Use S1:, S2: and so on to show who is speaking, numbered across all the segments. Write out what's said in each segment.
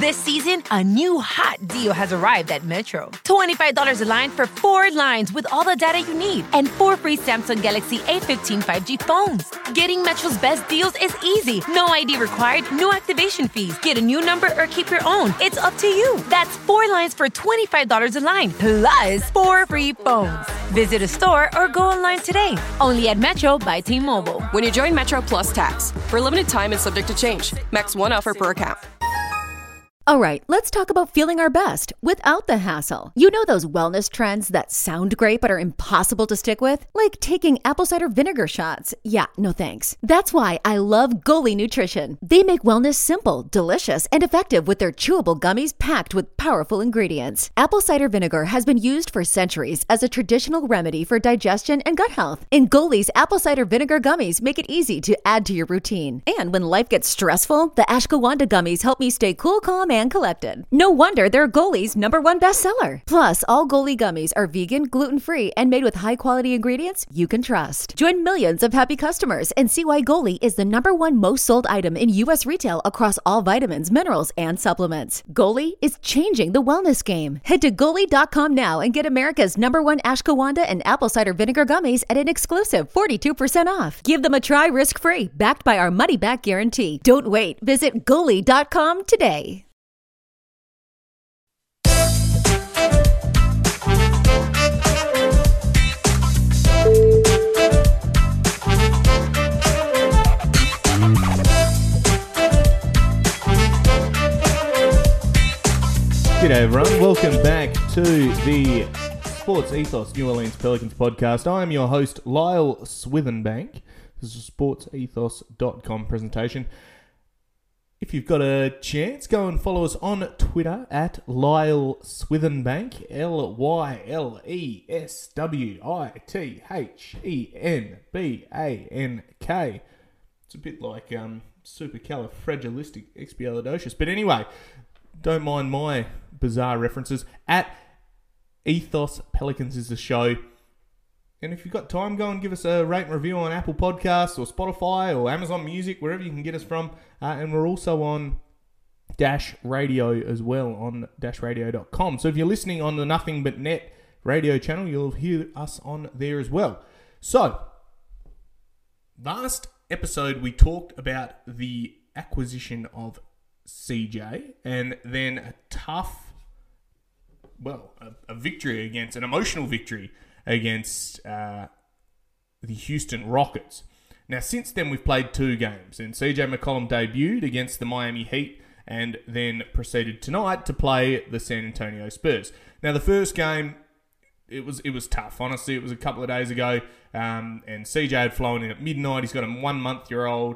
S1: This season, a new hot deal has arrived at Metro. $25 a line for 4 lines with all the data you need and 4 free Samsung Galaxy A15 5G phones. Getting Metro's best deals is easy. No ID required, no activation fees. Get a new number or keep your own. It's up to you. That's 4 lines for $25 a line, plus 4 free phones. Visit a store or go online today. Only at Metro by T-Mobile.
S2: When you join Metro Plus Tax. For a limited time and subject to change. Max 1 offer per account.
S3: All right, let's talk about feeling our best without the hassle. You know those wellness trends that sound great but are impossible to stick with? Like taking apple cider vinegar shots. Yeah, no thanks. That's why I love Goli Nutrition. They make wellness simple, delicious, and effective with their chewable gummies packed with powerful ingredients. Apple cider vinegar has been used for centuries as a traditional remedy for digestion and gut health. And Goli's apple cider vinegar gummies make it easy to add to your routine. And when life gets stressful, the Ashwagandha gummies help me stay cool, calm, and collected. No wonder they're Goli's #1 bestseller. Plus, all Goli gummies are vegan, gluten-free, and made with high-quality ingredients you can trust. Join millions of happy customers and see why Goli is the #1 most sold item in U.S. retail across all vitamins, minerals, and supplements. Goli is changing the wellness game. Head to Goli.com now and get America's #1 Ashwagandha and apple cider vinegar gummies at an exclusive 42% off. Give them a try risk-free, backed by our money-back guarantee. Don't wait. Visit Goli.com today.
S4: G'day everyone, welcome back to the Sports Ethos New Orleans Pelicans podcast. I am your host, Lyle Swithenbank. This is a sportsethos.com presentation. If you've got a chance, go and follow us on Twitter at Lyle Swithenbank, LYLESWITHENBANK. It's a bit like supercalifragilisticexpialidocious. But anyway, don't mind my bizarre references. At Ethos Pelicans is the show. And if you've got time, go and give us a rate and review on Apple Podcasts or Spotify or Amazon Music, wherever you can get us from. And we're also on Dash Radio as well, on dashradio.com. So if you're listening on the Nothing But Net radio channel, you'll hear us on there as well. So, last episode we talked about the acquisition of CJ, and then a victory against, an emotional victory against the Houston Rockets. Now, since then, we've played 2 games, and CJ McCollum debuted against the Miami Heat and then proceeded tonight to play the San Antonio Spurs. Now, the first game, it was tough. Honestly, it was a couple of days ago, and CJ had flown in at midnight. He's got a 1-month-year-old.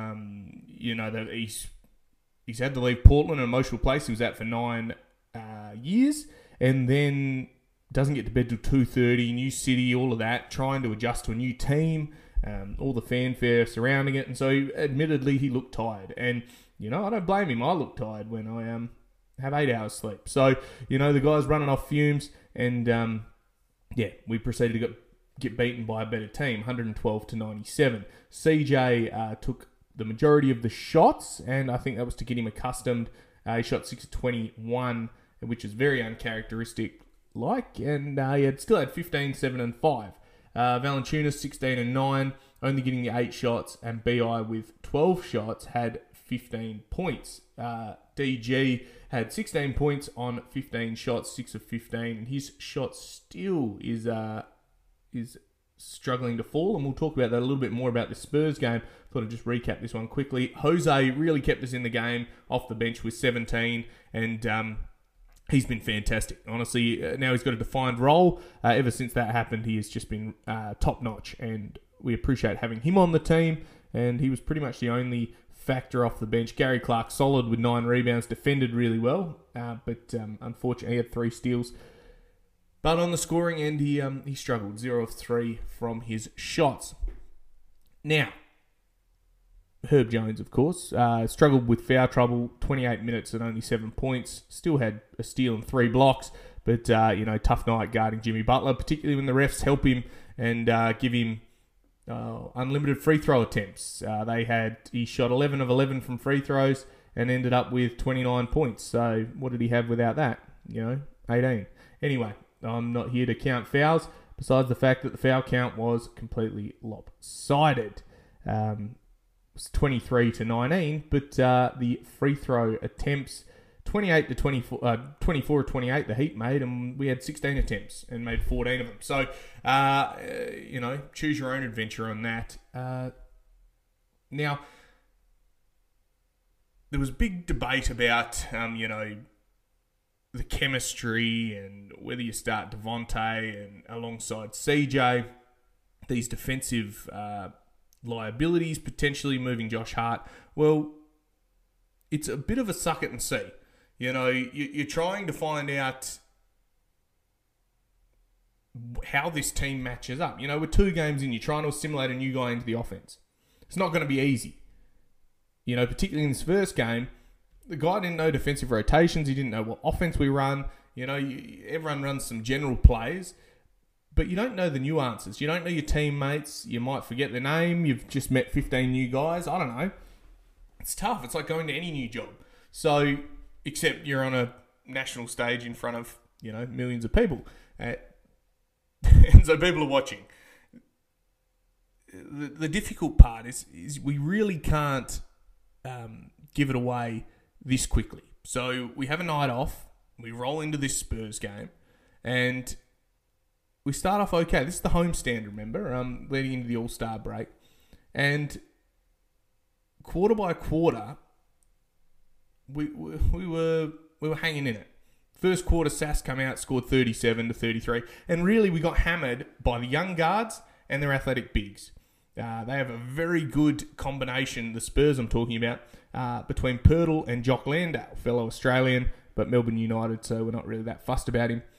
S4: He's had to leave Portland, an emotional place. He was out for 9 years, and then doesn't get to bed till 2:30, new city, all of that, trying to adjust to a new team, all the fanfare surrounding it. And so, admittedly, he looked tired. And, I don't blame him. I look tired when I have 8 hours sleep. So, the guy's running off fumes, and, we proceeded to get beaten by a better team, 112-97. CJ took the majority of the shots, and I think that was to get him accustomed. He shot 6 of 21, which is very uncharacteristic and he still had 15, 7, and 5. Valanciunas, 16 and 9, only getting the 8 shots, and BI with 12 shots had 15 points. DG had 16 points on 15 shots, 6 of 15, and his shot still is struggling to fall, and we'll talk about that a little bit more about the Spurs game. Thought I'd just recap this one quickly. Jose really kept us in the game off the bench with 17, and he's been fantastic. Honestly, now he's got a defined role. Ever since that happened, he has just been top-notch, and we appreciate having him on the team, and he was pretty much the only factor off the bench. Gary Clark, solid with 9 rebounds, defended really well, but unfortunately he had 3 steals. But on the scoring end, he struggled, 0 of 3 from his shots. Now, Herb Jones, of course, struggled with foul trouble, 28 minutes and only 7 points. Still had a steal and 3 blocks, but, tough night guarding Jimmy Butler, particularly when the refs help him and give him unlimited free throw attempts. He shot 11 of 11 from free throws, and ended up with 29 points. So what did he have without that? 18. Anyway, I'm not here to count fouls, besides the fact that the foul count was completely lopsided. It was 23-19, but the free throw attempts, 24-28 the Heat made, and we had 16 attempts and made 14 of them. So, choose your own adventure on that. Now, there was big debate about, the chemistry and whether you start Devontae and alongside CJ, these defensive liabilities, potentially moving Josh Hart. Well, it's a bit of a suck it and see. You're trying to find out how this team matches up. With 2 games in, you're trying to assimilate a new guy into the offense. It's not going to be easy. Particularly in this first game, the guy didn't know defensive rotations. He didn't know what offense we run. Everyone runs some general plays, but you don't know the nuances. You don't know your teammates. You might forget their name. You've just met 15 new guys. I don't know. It's tough. It's like going to any new job. So, except you're on a national stage in front of, millions of people. And so people are watching. The difficult part is we really can't give it away this quickly. So we have a night off. We roll into this Spurs game. And we start off okay. This is the homestand, remember, leading into the All-Star break. And quarter by quarter, we were hanging in it. First quarter, Sass come out, scored 37-33, and really we got hammered by the young guards and their athletic bigs. They have a very good combination, the Spurs I'm talking about, between Pirtle and Jock Landale, fellow Australian, but Melbourne United, so we're not really that fussed about him.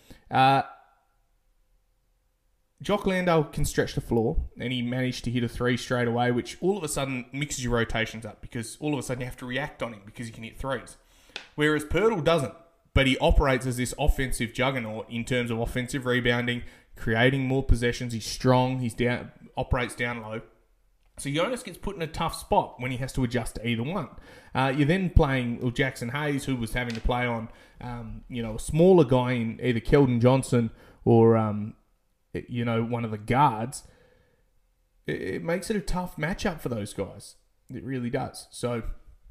S4: Jock Landale can stretch the floor, and he managed to hit a 3 straight away, which all of a sudden mixes your rotations up, because all of a sudden you have to react on him because he can hit 3s. Whereas Pirtle doesn't, but he operates as this offensive juggernaut in terms of offensive rebounding, creating more possessions. He's strong, operates down low. So Jonas gets put in a tough spot when he has to adjust to either one. You're then playing Jackson Hayes, who was having to play on, a smaller guy in either Keldon Johnson or, one of the guards. It makes it a tough matchup for those guys. It really does. So,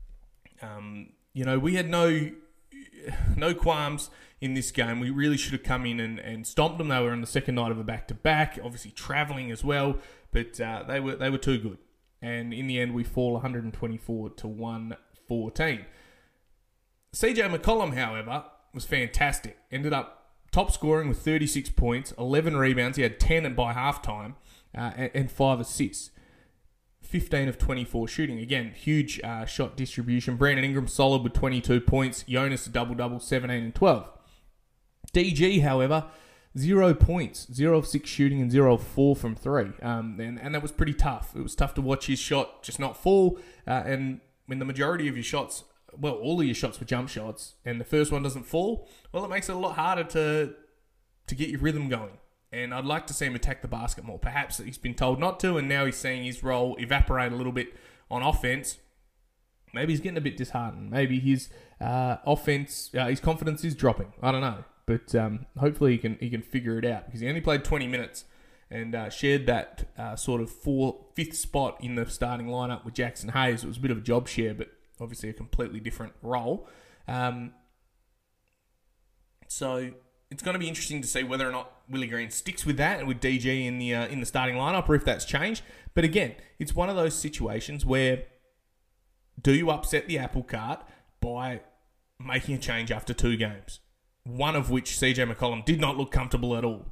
S4: we had no qualms in this game. We really should have come in and stomped them. They were on the second night of a back-to-back, obviously travelling as well, but they were too good. And in the end, we fall 124-114. CJ McCollum, however, was fantastic. Ended up top scoring with 36 points, 11 rebounds. He had 10 by halftime and 5 assists. 15 of 24 shooting. Again, huge shot distribution. Brandon Ingram solid with 22 points. Jonas a double-double, 17 and 12. DG, however, 0 points. 0 of 6 shooting and 0 of 4 from 3. And that was pretty tough. It was tough to watch his shot just not fall. And when the majority of your shots, well, all of your shots were jump shots, and the first one doesn't fall, well, it makes it a lot harder to get your rhythm going. And I'd like to see him attack the basket more. Perhaps he's been told not to, and now he's seeing his role evaporate a little bit on offense. Maybe he's getting a bit disheartened. Maybe his offense, his confidence is dropping. I don't know. But hopefully he can figure it out, because he only played 20 minutes and shared that sort of 5th spot in the starting lineup with Jackson Hayes. It was a bit of a job share, but obviously a completely different role. So it's going to be interesting to see whether or not Willie Green sticks with that and with DG in the starting lineup, or if that's changed. But again, it's one of those situations where, do you upset the apple cart by making a change after 2 games? One of which CJ McCollum did not look comfortable at all.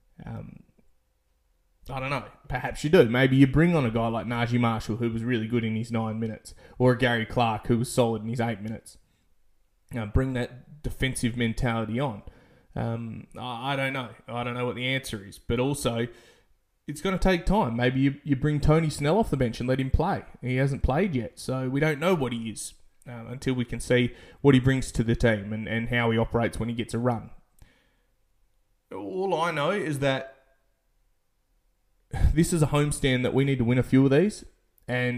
S4: I don't know. Perhaps you do. Maybe you bring on a guy like Najee Marshall, who was really good in his 9 minutes, or a Gary Clark, who was solid in his 8 minutes. Bring that defensive mentality on. I don't know. I don't know what the answer is. But also, it's going to take time. Maybe you bring Tony Snell off the bench and let him play. He hasn't played yet, so we don't know what he is until we can see what he brings to the team and how he operates when he gets a run. All I know is that this is a homestand that we need to win a few of these, and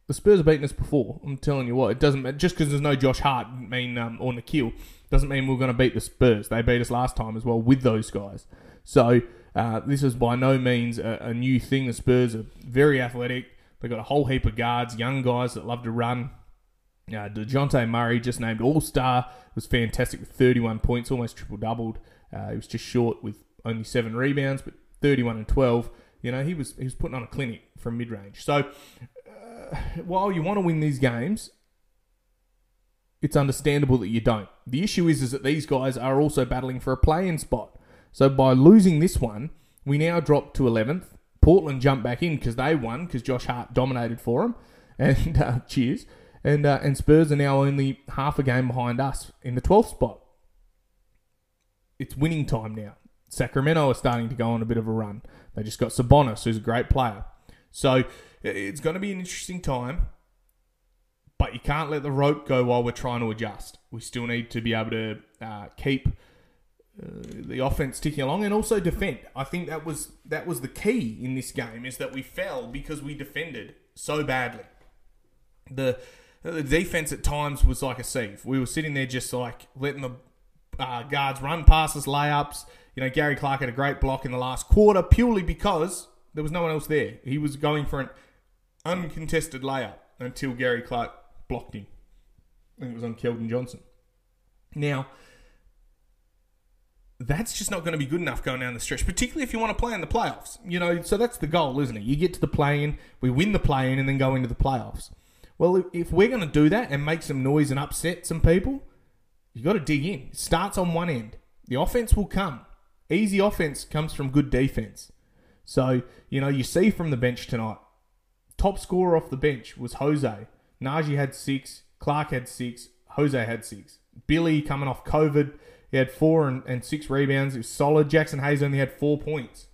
S4: The Spurs have beaten us before. I'm telling you what. It doesn't matter. Just because there's no Josh Hart or Nikhil doesn't mean we're going to beat the Spurs. They beat us last time as well with those guys. So this is by no means a new thing. The Spurs are very athletic. They've got a whole heap of guards, young guys that love to run. DeJounte Murray, just named All-Star, was fantastic with 31 points, almost triple-doubled. He was just short with only 7 rebounds, but 31 and 12. You know, he was putting on a clinic from mid-range. So while you want to win these games, it's understandable that you don't. The issue is that these guys are also battling for a play-in spot. So by losing this one, we now drop to 11th. Portland jumped back in because they won, because Josh Hart dominated for them. And cheers. And Spurs are now only half a game behind us in the 12th spot. It's winning time now. Sacramento are starting to go on a bit of a run. They just got Sabonis, who's a great player. So it's going to be an interesting time, but you can't let the rope go while we're trying to adjust. We still need to be able to keep the offense ticking along and also defend. I think that was the key in this game, is that we fell because we defended so badly. The defense at times was like a sieve. We were sitting there just like letting the guards run past us, layups. You know, Gary Clark had a great block in the last quarter purely because there was no one else there. He was going for an uncontested layup until Gary Clark blocked him. I think it was on Keldon Johnson. Now, that's just not going to be good enough going down the stretch, particularly if you want to play in the playoffs. You know, so that's the goal, isn't it? You get to the play-in, we win the play-in, and then go into the playoffs. Well, if we're going to do that and make some noise and upset some people, you've got to dig in. It starts on one end. The offense will come. Easy offense comes from good defense. So, you know, you see from the bench tonight, top scorer off the bench was Jose. Najee had 6, Clark had 6, Jose had 6. Billy coming off COVID, he had 4 and 6 rebounds. It was solid. Jackson Hayes only had 4 points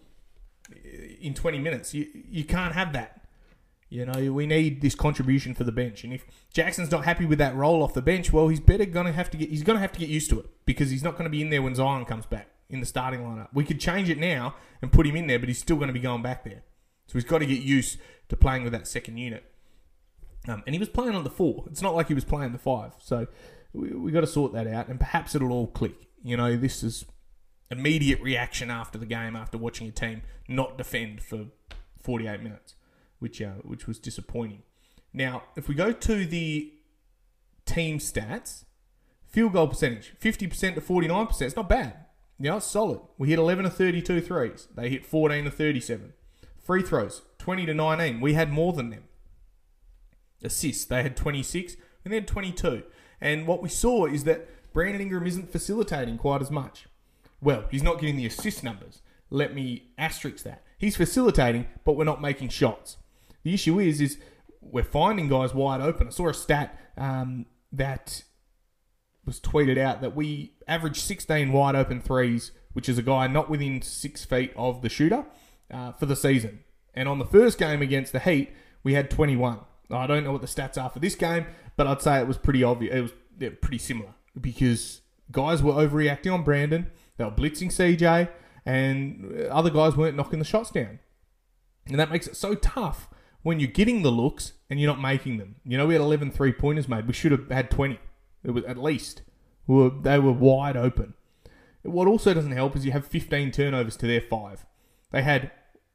S4: in 20 minutes. You can't have that. You know, we need this contribution for the bench. And if Jackson's not happy with that role off the bench, well, he's going to have to get used to it, because he's not going to be in there when Zion comes back in the starting lineup. We could change it now and put him in there, but he's still going to be going back there. So he's got to get used to playing with that second unit. And he was playing on the 4. It's not like he was playing the 5. So we got to sort that out, and perhaps it'll all click. You know, this is immediate reaction after the game, after watching a team not defend for 48 minutes. Which was disappointing. Now, if we go to the team stats, field goal percentage, 50% to 49%. It's not bad. You know, it's solid. We hit 11 of 32 threes. They hit 14 of 37. Free throws, 20 to 19. We had more than them. Assists, they had 26, and they had 22. And what we saw is that Brandon Ingram isn't facilitating quite as much. Well, he's not getting the assist numbers. Let me asterisk that. He's facilitating, but we're not making shots. The issue is we're finding guys wide open. I saw a stat that was tweeted out that we averaged 16 wide open threes, which is a guy not within 6 feet of the shooter, for the season. And on the first game against the Heat, we had 21. I don't know what the stats are for this game, but I'd say it was pretty obvious. It was pretty similar, because guys were overreacting on Brandon. They were blitzing CJ, and other guys weren't knocking the shots down. And that makes it so tough when you're getting the looks and you're not making them. You know, we had 11 3-pointers made. We should have had 20. It was at least. They were wide open. What also doesn't help is you have 15 turnovers to their 5. They had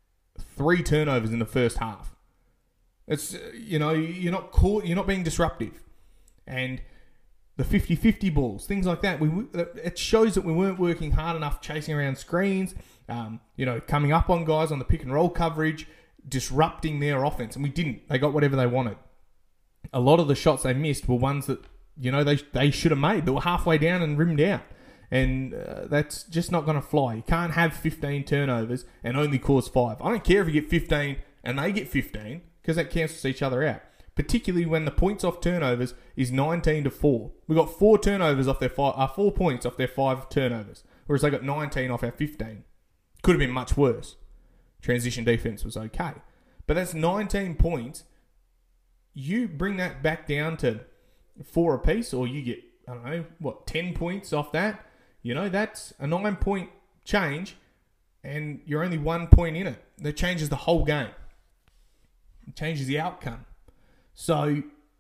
S4: 3 turnovers in the first half. It's, you know, you're not being disruptive. And the 50-50 balls, things like that, it shows that we weren't working hard enough chasing around screens, you know, coming up on guys on the pick and roll coverage, disrupting their offense, and we didn't. They got whatever they wanted. A lot of the shots they missed were ones that, you know, they should have made. They were halfway down and rimmed out, and that's just not going to fly. You can't have 15 turnovers and only cause 5. I don't care if you get 15 and they get 15, because that cancels each other out, particularly when the points off turnovers is 19 to 4. We got 4 turnovers off their 4 points off their 5 turnovers, whereas they got 19 off our 15. Could have been much worse. Transition defense was okay. But that's 19 points. You bring that back down to 4 apiece, or you get, 10 points off that. You know, that's a 9-point change, and you're only 1 point in it. That changes the whole game. It changes the outcome. So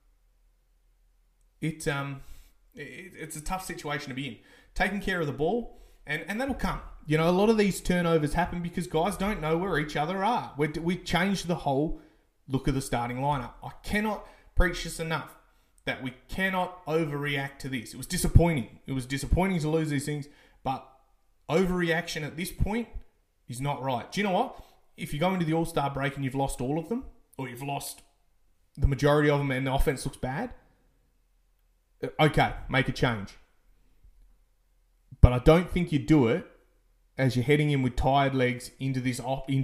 S4: it's a tough situation to be in. Taking care of the ball, and that'll come. You know, a lot of these turnovers happen because guys don't know where each other are. We changed the whole look of the starting lineup. I cannot preach this enough that we cannot overreact to this. It was disappointing. It was disappointing to lose these things, but overreaction at this point is not right. Do you know what? If you go into the All-Star break and you've lost all of them, or you've lost the majority of them and the offense looks bad, okay, make a change. But I don't think you do it as you're heading in with tired legs into this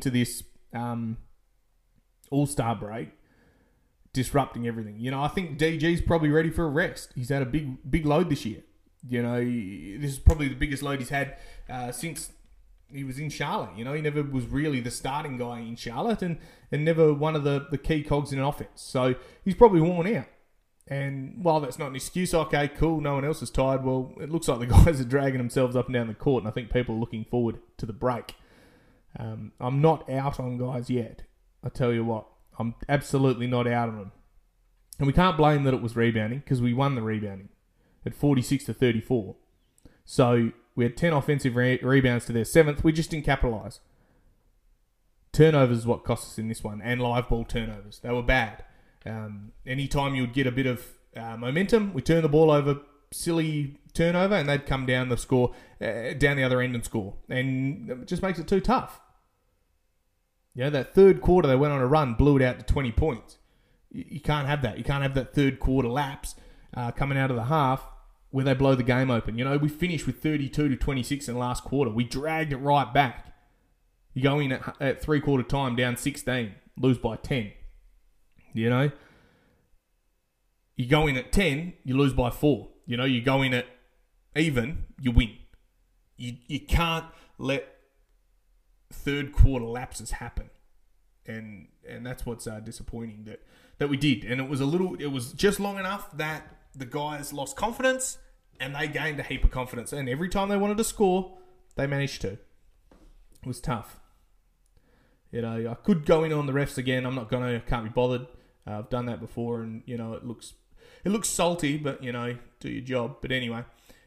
S4: All-Star break, disrupting everything. You know, I think DG's probably ready for a rest. He's had a big load this year. You know, this is probably the biggest load he's had since he was in Charlotte. You know, he never was really the starting guy in Charlotte and never one of the key cogs in an offense. So he's probably worn out. And while that's not an excuse, okay, cool, no one else is tired. Well, it looks like the guys are dragging themselves up and down the court, and I think people are looking forward to the break. I'm not out on guys yet. I tell you what, I'm absolutely not out on them. And we can't blame that it was rebounding because we won the rebounding at 46-34. So we had 10 offensive rebounds to their 7th. We just didn't capitalise. Turnovers is what cost us in this one, and live ball turnovers. They were bad. Anytime you would get a bit of momentum, we turn the ball over, silly turnover, and they'd come down the score, down the other end and score. And it just makes it too tough. You know, that third quarter they went on a run, blew it out to 20 points. You can't have that. You can't have that third quarter lapse coming out of the half where they blow the game open. You know, we finished with 32-26 in the last quarter. We dragged it right back. You go in at three-quarter time, down 16, lose by 10. You know, you go in at 10, you lose by 4. You know, you go in at even, you win. You can't let third quarter lapses happen, and that's what's disappointing that we did. And it was just long enough that the guys lost confidence, and they gained a heap of confidence. And every time they wanted to score, they managed to. It was tough. You know, I could go in on the refs again. I'm not gonna. I can't be bothered. I've done that before, and you know it looks salty, but you know, do your job. But anyway,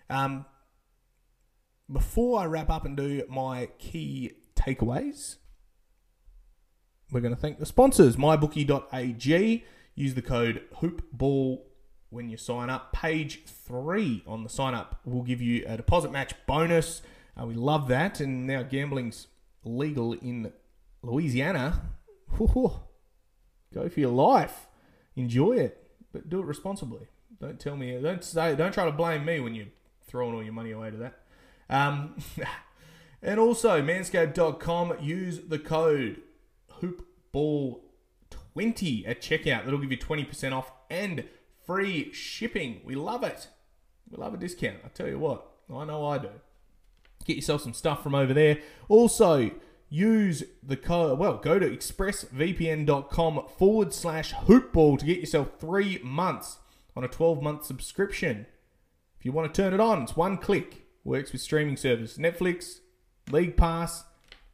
S4: before I wrap up and do my key takeaways, we're going to thank the sponsors, mybookie.ag. Use the code HoopBall when you sign up. Page 3 on the sign up will give you a deposit match bonus. We love that, and now gambling's legal in Louisiana. Go for your life. Enjoy it, but do it responsibly. Don't try to blame me when you're throwing all your money away to that. And also, manscaped.com, use the code HoopBall20 at checkout. That'll give you 20% off and free shipping. We love it. We love a discount. I tell you what, I know I do. Get yourself some stuff from over there. Also, use the code, go to expressvpn.com/hoopball to get yourself 3 months on a 12-month subscription. If you want to turn it on, it's one click. Works with streaming service, Netflix, League Pass,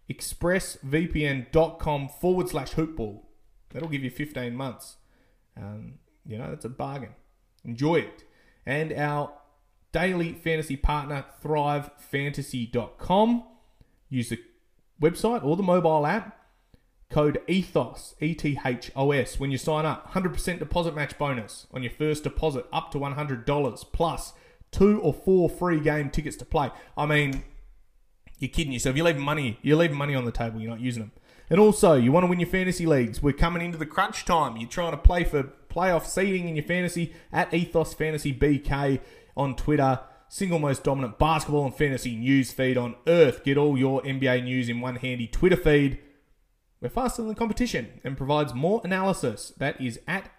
S4: expressvpn.com/hoopball. That'll give you 15 months. You know, that's a bargain. Enjoy it. And our daily fantasy partner, thrivefantasy.com. Use the website or the mobile app. Code ETHOS, ETHOS, when you sign up. 100% deposit match bonus on your first deposit up to $100 plus 2 or 4 free game tickets to play. I mean, you're kidding yourself. You're leaving money on the table. You're not using them. And also, you want to win your fantasy leagues. We're coming into the crunch time. You're trying to play for playoff seeding in your fantasy at Ethos Fantasy BK on Twitter. Single most dominant basketball and fantasy news feed on earth. Get all your NBA news in one handy Twitter feed. We're faster than the competition and provides more analysis. That is at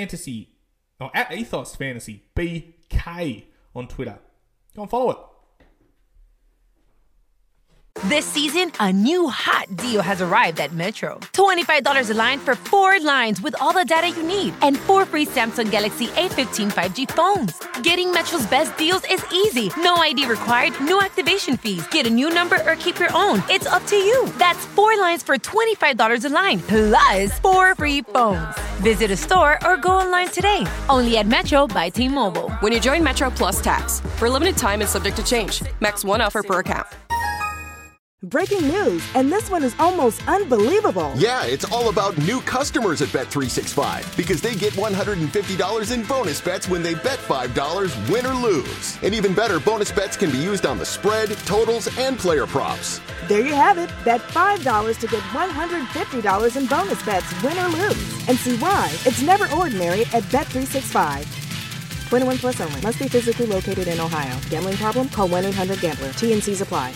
S4: Ethos Fantasy BK on Twitter. Go and follow it.
S1: This season, a new hot deal has arrived at Metro. $25 a line for 4 lines with all the data you need and 4 free Samsung Galaxy A15 5G phones. Getting Metro's best deals is easy. No ID required, no activation fees. Get a new number or keep your own. It's up to you. That's 4 lines for $25 a line, plus 4 free phones. Visit a store or go online today. Only at Metro by T-Mobile.
S2: When you join Metro Plus Tax, for a limited time and subject to change. Max 1 offer per account.
S5: Breaking news, and this one is almost unbelievable.
S6: Yeah, it's all about new customers at Bet365 because they get $150 in bonus bets when they bet $5, win or lose. And even better, bonus bets can be used on the spread, totals, and player props.
S5: There you have it. Bet $5 to get $150 in bonus bets, win or lose. And see why it's never ordinary at Bet365. 21 plus only. Must be physically located in Ohio. Gambling problem? Call 1-800-GAMBLER. T&Cs apply.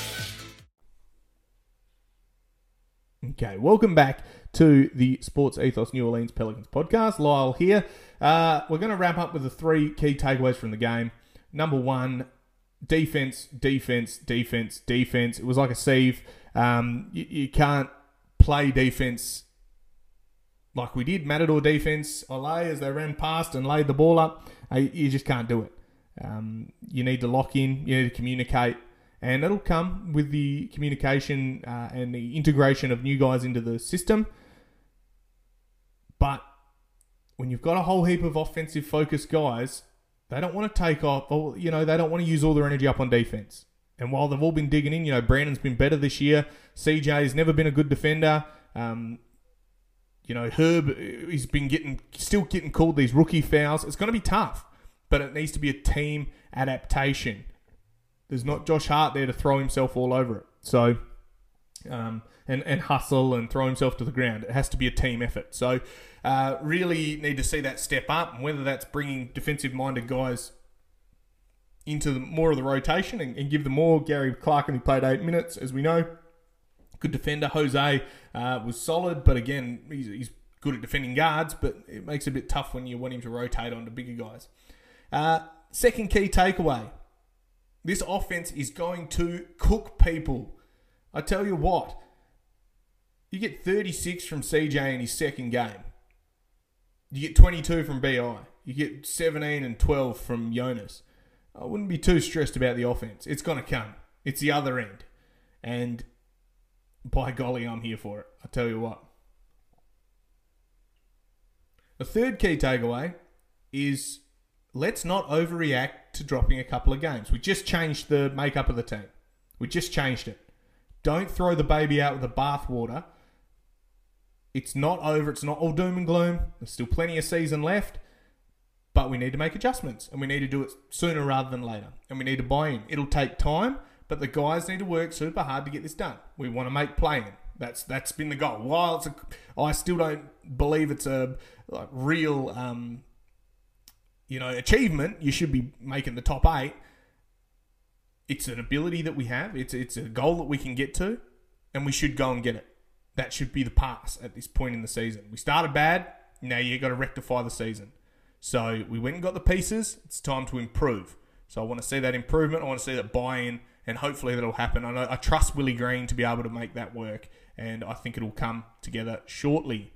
S4: Okay, welcome back to the Sports Ethos New Orleans Pelicans podcast. Lyle here. We're going to wrap up with the 3 key takeaways from the game. Number 1, defense. It was like a sieve. You can't play defense like we did. Matador defense, Olay, as they ran past and laid the ball up. You just can't do it. You need to lock in. You need to communicate. And it'll come with the communication and the integration of new guys into the system. But when you've got a whole heap of offensive focused guys, they don't want to take off, or, they don't want to use all their energy up on defense. And while they've all been digging in, Brandon's been better this year. CJ's never been a good defender. Herb, he's been still getting called these rookie fouls. It's going to be tough, but it needs to be a team adaptation. There's not Josh Hart there to throw himself all over it. So, and hustle and throw himself to the ground. It has to be a team effort. So, really need to see that step up, and whether that's bringing defensive-minded guys into more of the rotation and give them more. Gary Clark only played 8 minutes, as we know. Good defender. Jose was solid, but again, he's good at defending guards, but it makes it a bit tough when you want him to rotate onto bigger guys. Second key takeaway. This offense is going to cook people. I tell you what, you get 36 from CJ in his second game. You get 22 from BI. You get 17 and 12 from Jonas. I wouldn't be too stressed about the offense. It's going to come. It's the other end. And by golly, I'm here for it. I tell you what. The third key takeaway is let's not overreact to dropping a couple of games. We just changed the makeup of the team. We just changed it. Don't throw the baby out with the bathwater. It's not over. It's not all doom and gloom. There's still plenty of season left. But we need to make adjustments. And we need to do it sooner rather than later. And we need to buy in. It'll take time, but the guys need to work super hard to get this done. We want to make play-in. That's been the goal. While I still don't believe it's a real achievement. You should be making the top 8. It's an ability that we have. It's a goal that we can get to, and we should go and get it. That should be the pass at this point in the season. We started bad. Now you've got to rectify the season. So we went and got the pieces. It's time to improve. So I want to see that improvement. I want to see that buy-in, and hopefully that'll happen. I trust Willie Green to be able to make that work, and I think it'll come together shortly.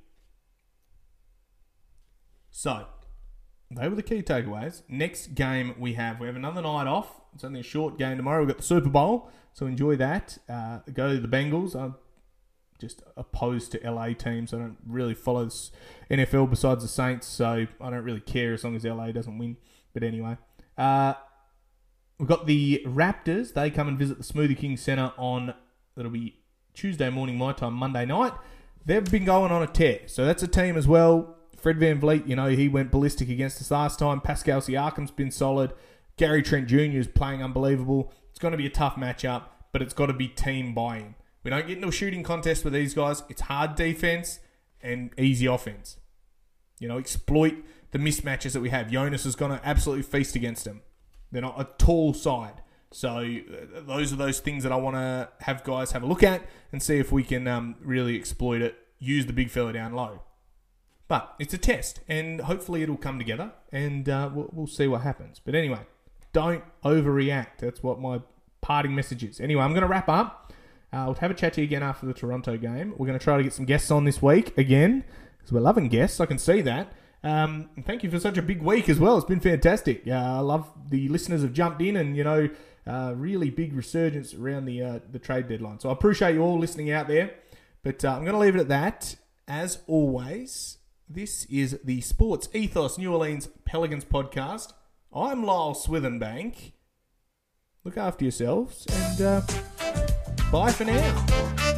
S4: So they were the key takeaways. Next game we have another night off. It's only a short game tomorrow. We've got the Super Bowl, so enjoy that. Go to the Bengals. I'm just opposed to LA teams. I don't really follow this NFL besides the Saints, so I don't really care as long as LA doesn't win. But anyway, we've got the Raptors. They come and visit the Smoothie King Center that'll be Tuesday morning my time, Monday night. They've been going on a tear, so that's a team as well. Fred VanVleet, he went ballistic against us last time. Pascal Siakam's been solid. Gary Trent Jr. is playing unbelievable. It's going to be a tough matchup, but it's got to be team buy-in. We don't get into a shooting contest with these guys. It's hard defense and easy offense. Exploit the mismatches that we have. Jonas is going to absolutely feast against them. They're not a tall side. So those are those things that I want to have guys have a look at and see if we can really exploit it, use the big fella down low. But it's a test, and hopefully it'll come together, and we'll see what happens. But anyway, don't overreact. That's what my parting message is. Anyway, I'm going to wrap up. We'll have a chat to you again after the Toronto game. We're going to try to get some guests on this week again, because we're loving guests. I can see that. And thank you for such a big week as well. It's been fantastic. I love the listeners have jumped in and, really big resurgence around the trade deadline. So I appreciate you all listening out there. But I'm going to leave it at that. As always, this is the Sports Ethos New Orleans Pelicans podcast. I'm Lyle Swithenbank. Look after yourselves and bye for now.